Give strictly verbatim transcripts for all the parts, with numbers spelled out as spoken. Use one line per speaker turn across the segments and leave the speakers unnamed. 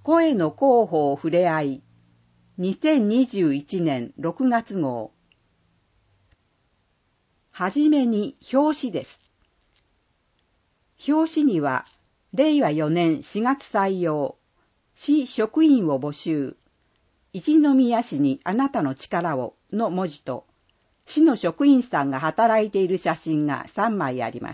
声の広報ふれあいにせんにじゅういちねんろくがつ号。はじめに表紙です。表紙には、れいわよねんしがつ採用、市職員を募集、一宮市にあなたの力をの文字と、市の職員さんが働いている写真がさんまいあります。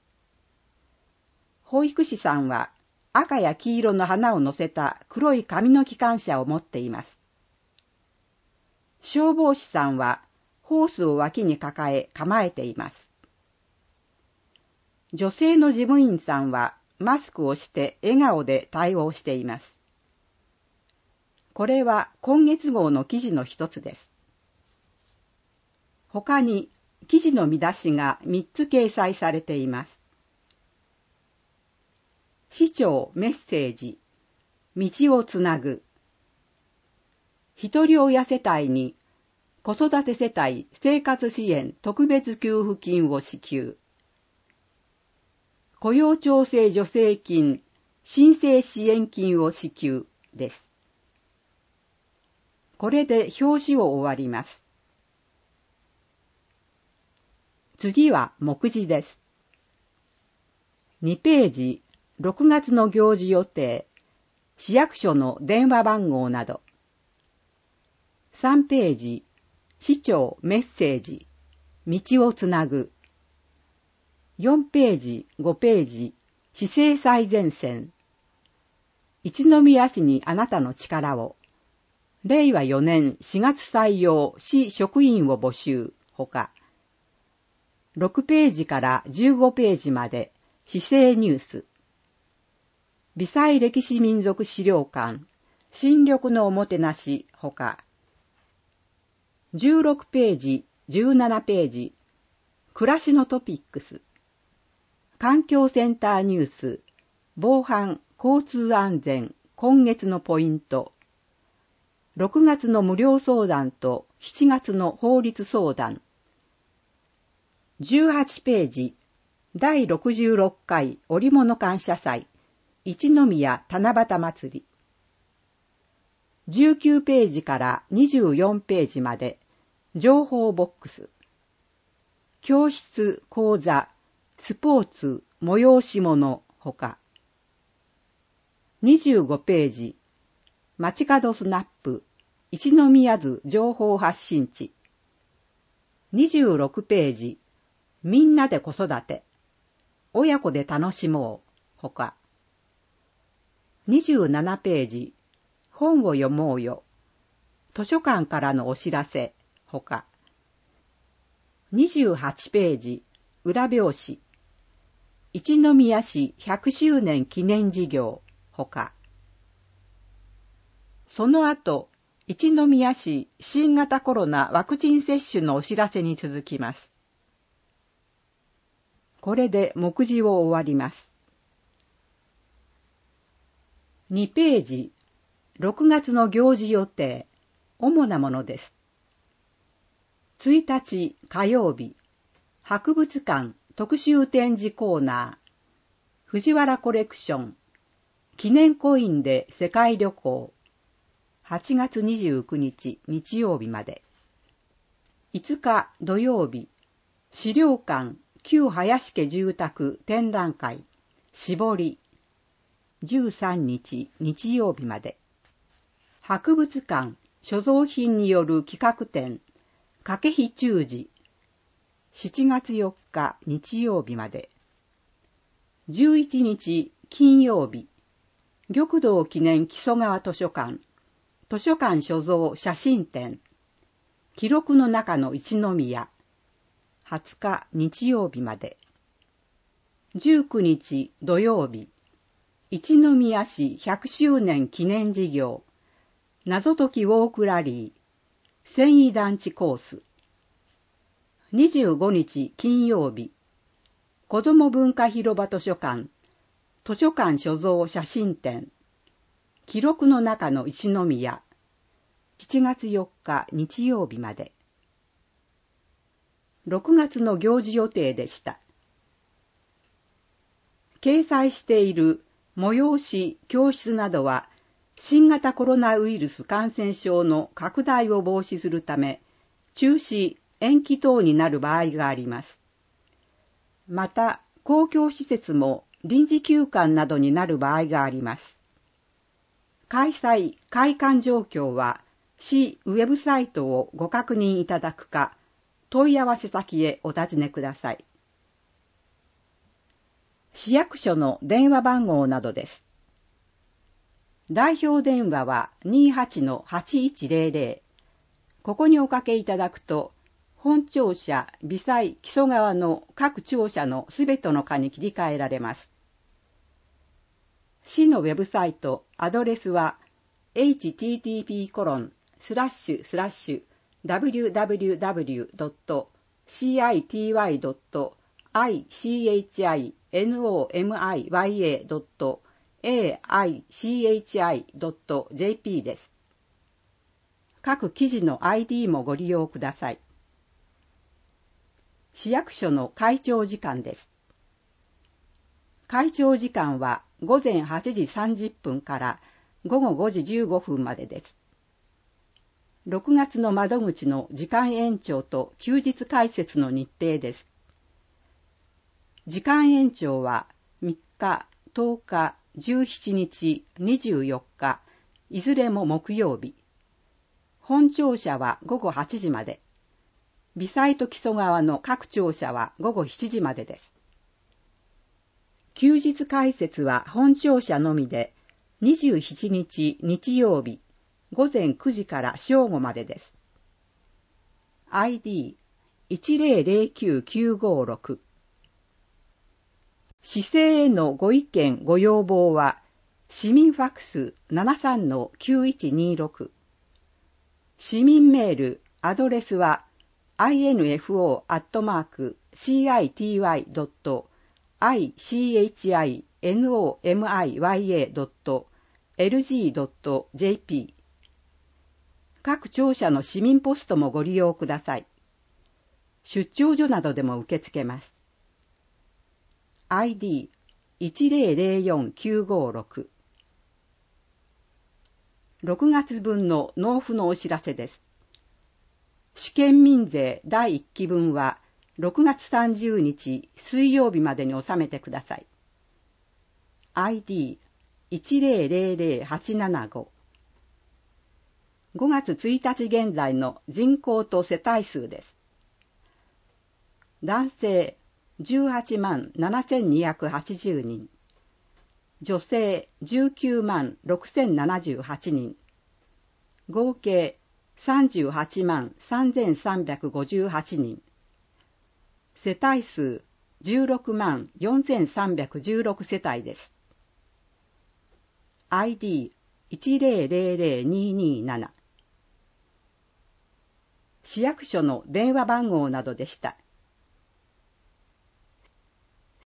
保育士さんは赤や黄色の花を乗せた黒い紙の機関車を持っています。消防士さんはホースを脇に抱え構えています。女性の事務員さんはマスクをして笑顔で対応しています。これは今月号の記事の一つです。他に記事の見出しがみっつ掲載されています。市長メッセージ、道をつなぐ。一人親世帯に子育て世帯生活支援特別給付金を支給。雇用調整助成金、申請支援金を支給です。これで表紙を終わります。次は目次です。にページ、ろくがつの行事予定、市役所の電話番号など。さんページ、市長メッセージ、道をつなぐ。よんページ、ごページ、市政最前線。一宮市にあなたの力を。れいわよねんしがつ採用市職員を募集ほか。ろくページからじゅうごページまで市政ニュース。微細歴史民族資料館、新緑のおもてなしほか。じゅうろくページ、じゅうななページ、暮らしのトピックス。環境センターニュース、防犯、交通安全、今月のポイント。ろくがつの無料相談としちがつの法律相談。じゅうはちページ、だいろくじゅうろっかい織物感謝祭、一宮七夕祭り。じゅうきゅうページからにじゅうよんページまで、情報ボックス。教室、講座、スポーツ、催し物ほか。にじゅうごページ、街角スナップ、一宮図情報発信地。にじゅうろくページ、みんなで子育て、親子で楽しもうほか。にじゅうななページ、本を読もうよ、図書館からのお知らせほか。にじゅうはちページ、裏表紙、一宮市ひゃくしゅうねん記念事業ほか。その後、一宮市新型コロナワクチン接種のお知らせに続きます。これで目次を終わります。にページ、ろくがつの行事予定、主なものです。ついたち火曜日、博物館特集展示コーナー、藤原コレクション、記念コインで世界旅行、はちがつにじゅうくにち日曜日まで。いつか土曜日、資料館旧林家住宅展覧会、絞り、じゅうさんにち日曜日まで。博物館所蔵品による企画展、掛碑忠寺、しちがつよっか日曜日まで。じゅういちにち金曜日、玉堂記念木曽川図書館、図書館所蔵写真展、記録の中の一宮、はつか日曜日まで。じゅうくにち土曜日、一宮市ひゃくしゅうねん記念事業、謎解きウォークラリー、繊維団地コース。にじゅうごにち金曜日、子ども文化広場図書館、図書館所蔵写真展、記録の中の一宮、しちがつよっか日曜日まで。ろくがつの行事予定でした。掲載している催し、教室などは新型コロナウイルス感染症の拡大を防止するため、中止、延期等になる場合があります。また、公共施設も臨時休館などになる場合があります。開催・開館状況は、市ウェブサイトをご確認いただくか、問い合わせ先へお尋ねください。市役所の電話番号などです。代表電話は にじゅうはちのはちいちゼロゼロ。ここにおかけいただくと、本庁舎、微細、木曽川の各庁舎のすべての課に切り替えられます。市のウェブサイト、アドレスは エイチティーティーピーコロンスラッシュスラッシュダブリューダブリューダブリュードットシーアイティーワイドットアイシーエイチアイエヌオーエムアイワイエードットエーアイシーエイチアイドットジェーピー です。各記事の アイディー もご利用ください。市役所の開庁時間です。開庁時間はごぜんはちじさんじゅっぷんからごごごじじゅうごふんまでです。ろくがつの窓口の時間延長と休日開設の日程です。時間延長はみっか、とおか、じゅうしちにち、にじゅうよっか、いずれも木曜日。本庁舎はごごはちじまで。微細と木曽川の各庁舎はごごしちじまでです。休日開設は本庁舎のみで、にじゅうしちにち日曜日、ごぜんくじから正午までです。アイディーいちゼロゼロきゅうきゅうごろく。市政へのご意見ご要望は、市民ファックス ななさんのきゅういちにろく。市民メール、アドレスは、アイエヌエフオー アットマーク シーアイティーワイ ドット アイシーエイチアイエヌオーエムアイワイエー ドット エルジー ドット ジェーピー。各庁舎の市民ポストもご利用ください。出張所などでも受け付けます。アイディーいちゼロゼロよんきゅうごろく。ろくがつ分の納付のお知らせです。試験民税だいいっき分はろくがつさんじゅうにち水曜日までに納めてください。アイディーいちゼロゼロゼロはちななご。ごがつついたち現在の人口と世帯数です。男性じゅうはちまんななせんにひゃくはちじゅうにん、女性じゅうきゅうまんろくせんななじゅうはちにん、合計さんじゅうはちまんさんぜんさんびゃくごじゅうはちにん、世帯数じゅうろくまんよんせんさんびゃくじゅうろく世帯です。アイディーいちゼロゼロゼロにになな。市役所の電話番号などでした。